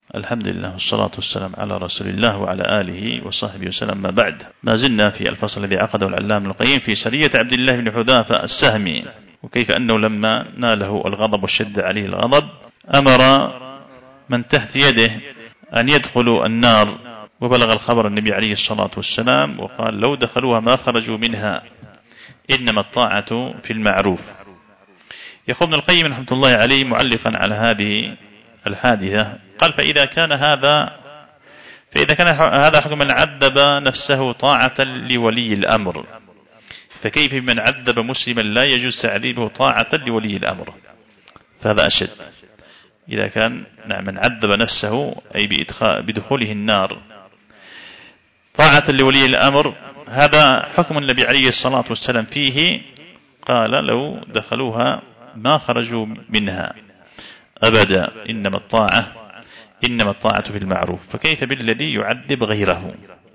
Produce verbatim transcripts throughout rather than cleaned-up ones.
الحمد لله والصلاة والسلام على رسول الله وعلى آله وصحبه وسلم. ما بعد، ما زلنا في الفصل الذي عقده العلامة ابن القيم في سرية عبد الله بن حذافة السهمي، وكيف أنه لما ناله الغضب وشد عليه الغضب أمر من تحت يده أن يدخلوا النار، وبلغ الخبر النبي عليه الصلاة والسلام وقال: لو دخلوها ما خرجوا منها، إنما الطاعة في المعروف. يقول ابن القيم رحمة الله عليه معلقا على هذه الحادثة قال: فإذا كان هذا فإذا كان هذا حكم من عذب نفسه طاعة لولي الأمر، فكيف من عذب مسلما لا يجوز تعذيبه طاعة لولي الأمر؟ فهذا أشد. إذا كان نعم من عذب نفسه أي بدخوله النار طاعة لولي الأمر، هذا حكم النبي عليه الصلاة والسلام فيه، قال: لو دخلوها ما خرجوا منها أبدا، إنما الطاعة إنما الطاعة في المعروف. فكيف بالذي يعذب غيره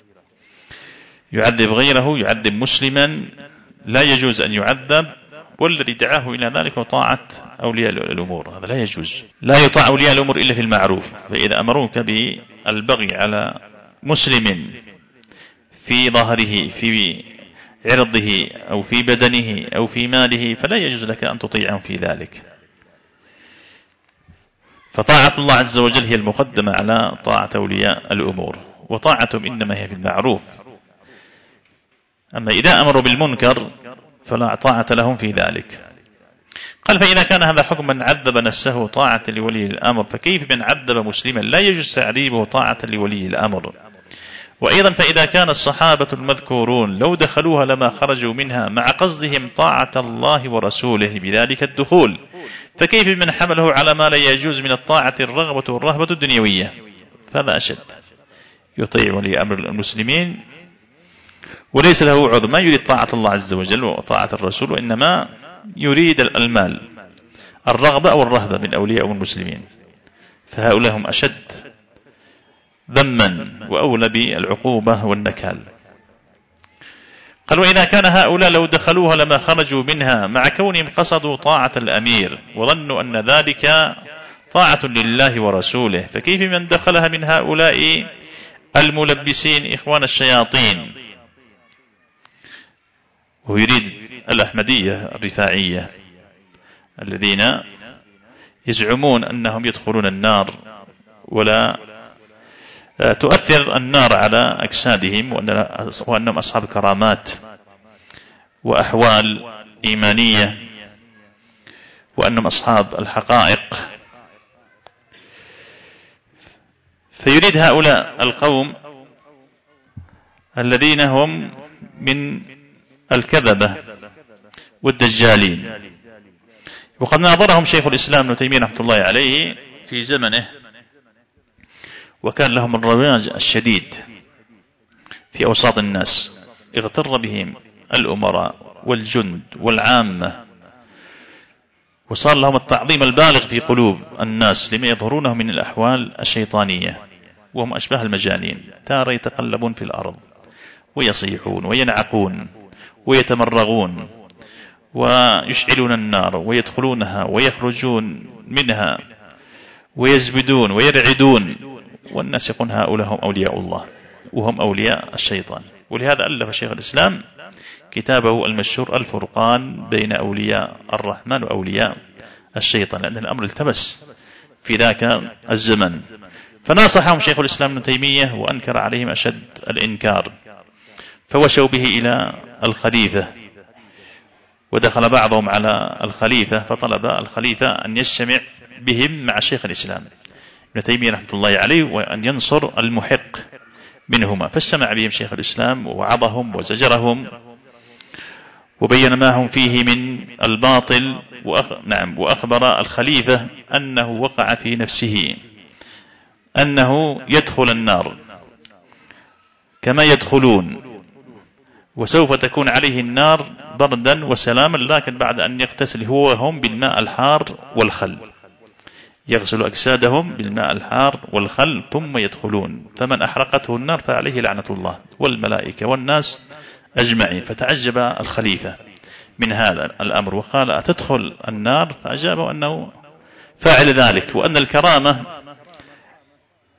يعذب غيره يعذب مسلما لا يجوز أن يعذب، والذي دعاه إلى ذلك وطاعة أولياء الأمور، هذا لا يجوز. لا يطاع أولياء الأمور إلا في المعروف. فإذا أمروك بالبغي على مسلم في ظهره، في عرضه أو في بدنه أو في ماله، فلا يجوز لك أن تطيعهم في ذلك. فطاعة الله عز وجل هي المقدمة على طاعة أولياء الأمور، وطاعتهم إنما هي في المعروف. أما إذا أمروا بالمنكر فلا طاعة لهم في ذلك. قال: فإذا كان هذا حكم من عذب نفسه طاعة لولي الأمر، فكيف من عذب مسلما لا يجوز تعذيبه طاعة لولي الأمر؟ وأيضا فإذا كان الصحابة المذكورون لو دخلوها لما خرجوا منها، مع قصدهم طاعة الله ورسوله بذلك الدخول، فكيف من حمله على ما لا يجوز من الطاعة الرغبة والرهبة الدنيوية؟ فهذا أشد. يطيع ولي أمر المسلمين وليس له عذر، ما يريد طاعة الله عز وجل وطاعة الرسول، وإنما يريد المال، الرغبة أو الرهبة من أولياء المسلمين، فهؤلاء هم أشد ذما وأولى بالعقوبة والنكال. قال: وإذا كان هؤلاء لو دخلوها لما خرجوا منها، مع كونهم قصدوا طاعة الأمير وظنوا أن ذلك طاعة لله ورسوله، فكيف من دخلها من هؤلاء الملبسين إخوان الشياطين؟ ويريد الأحمدية الرفاعية الذين يزعمون أنهم يدخلون النار ولا تؤثر النار على أجسادهم، وأنهم أصحاب كرامات وأحوال إيمانية، وأنهم أصحاب الحقائق. فيريد هؤلاء القوم الذين هم من الكذبة والدجالين، وقد ناظرهم شيخ الإسلام ابن تيمية رحمة الله عليه في زمنه، وكان لهم الرواج الشديد في أوساط الناس، اغتر بهم الأمراء والجند والعامة، وصار لهم التعظيم البالغ في قلوب الناس لما يظهرونه من الأحوال الشيطانية، وهم أشباه المجانين، تارة يتقلبون في الأرض ويصيحون وينعقون ويتمرغون ويشعلون النار ويدخلونها ويخرجون منها ويزبدون ويرعدون، والناس يقولون هؤلاء هم أولياء الله وهم أولياء الشيطان. ولهذا ألف شيخ الإسلام كتابه المشهور الفرقان بين أولياء الرحمن وأولياء الشيطان، لأن الأمر التبس في ذاك الزمن. فناصحهم شيخ الإسلام ابن تيمية وأنكر عليهم أشد الإنكار، فوشوا به إلى الخليفة، ودخل بعضهم على الخليفة فطلب الخليفة أن يجتمع بهم مع شيخ الإسلام ابن تيمية رحمة الله عليه، وأن ينصر المحق منهما. فاجتمع بهم شيخ الإسلام ووعظهم وزجرهم وبين ما هم فيه من الباطل، وأخ... نعم وأخبر الخليفة أنه وقع في نفسه أنه يدخل النار كما يدخلون، وسوف تكون عليه النار بردا وسلاما، لكن بعد أن يغتسل هو وهم بالماء الحار والخل، يغسل أجسادهم بالماء الحار والخل ثم يدخلون، فمن أحرقته النار فعليه لعنة الله والملائكة والناس أجمعين. فتعجب الخليفة من هذا الأمر وقال: أتدخل النار؟ فأجابوا أنه فاعل ذلك، وأن الكرامة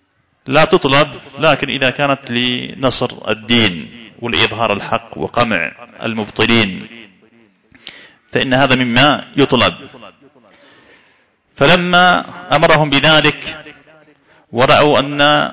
لا تطلب، لكن إذا كانت لنصر الدين ولإظهار الحق وقمع المبطلين فإن هذا مما يطلب. فلما أمرهم بذلك ورأوا أن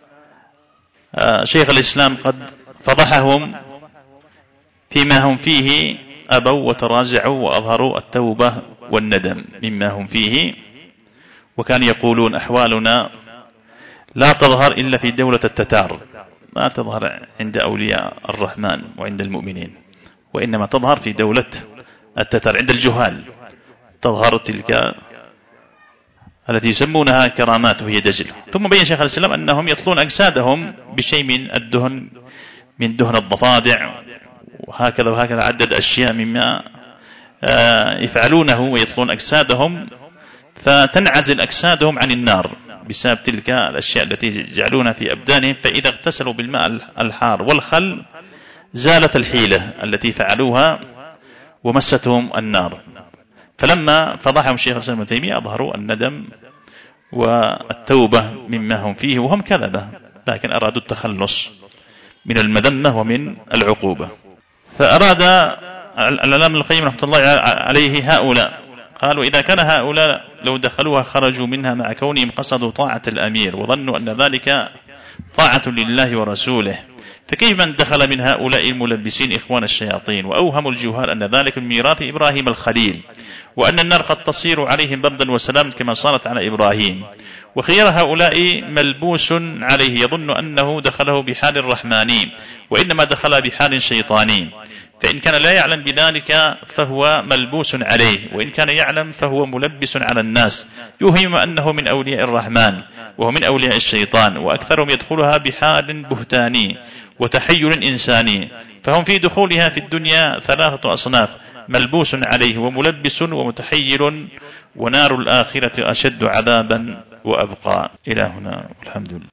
شيخ الإسلام قد فضحهم فيما هم فيه أبوا وتراجعوا وأظهروا التوبة والندم مما هم فيه، وكان يقولون أحوالنا لا تظهر إلا في دولة التتار، ما تظهر عند أولياء الرحمن وعند المؤمنين، وإنما تظهر في دولة التتار عند الجهال، تظهر تلك التي يسمونها كرامات وهي دجل. ثم بين شيخ الإسلام أنهم يطلون أجسادهم بشيء من الدهن، من دهن الضفادع، وهكذا وهكذا عدد أشياء مما يفعلونه ويطلون أجسادهم، فتنعزل أجسادهم عن النار بسبب تلك الأشياء التي يجعلونها في أبدانهم، فإذا اغتسلوا بالماء الحار والخل زالت الحيلة التي فعلوها ومستهم النار. فلما فضحهم الشيخ الإسلام ابن تيمية أظهروا الندم والتوبة مما هم فيه، وهم كذبة، لكن أرادوا التخلص من المذمة ومن العقوبة. فأراد العلامة ابن القيم رحمة الله عليه هؤلاء، قالوا إذا كان هؤلاء لو دخلوها خرجوا منها مع كونهم قصدوا طاعة الأمير وظنوا أن ذلك طاعة لله ورسوله، فكيف من دخل من هؤلاء الملبسين إخوان الشياطين وأوهموا الجهال أن ذلك من ميراث إبراهيم الخليل، وأن النار قد تصير عليهم بردا وسلام كما صارت على إبراهيم، وخير هؤلاء ملبوس عليه يظن أنه دخله بحال الرحماني وإنما دخل بحال شيطاني، فإن كان لا يعلم بذلك فهو ملبوس عليه، وإن كان يعلم فهو ملبس على الناس يوهم أنه من أولياء الرحمن وهو من أولياء الشيطان، وأكثرهم يدخلها بحال بهتاني وتحير إنساني، فهم في دخولها في الدنيا ثلاثة أصناف: ملبوس عليه وملبس ومتحير، ونار الآخرة أشد عذابا وأبقى. إلى هنا والحمد لله.